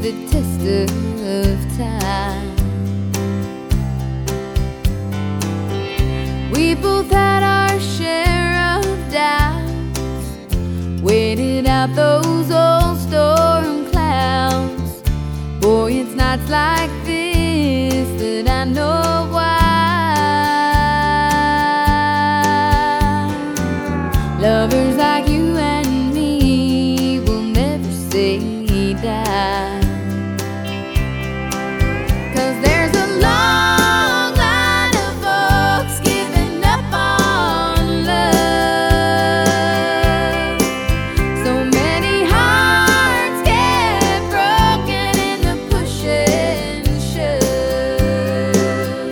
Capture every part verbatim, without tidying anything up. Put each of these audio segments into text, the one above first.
the test of time. We both had our share of doubts, waited out those old storm clouds. Boy, it's nights like this that I know why. Lovers like you and me will never say die, 'cause there's a long line of folks giving up on love. So many hearts get broken in the push and shove.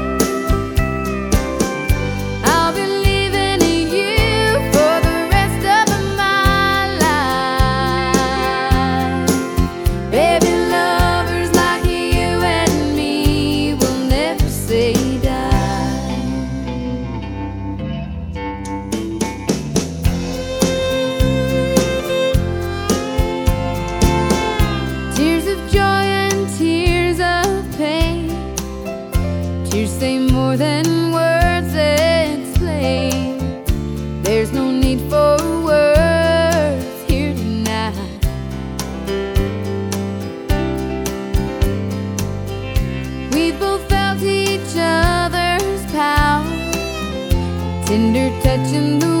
I'll be leaving you for the rest of my life. Baby, lovers like you and me will never say die. Tears of joy and tears of pain, tears say more than words explain. There's no need for words here tonight. We both felt each other's power, tender touch in the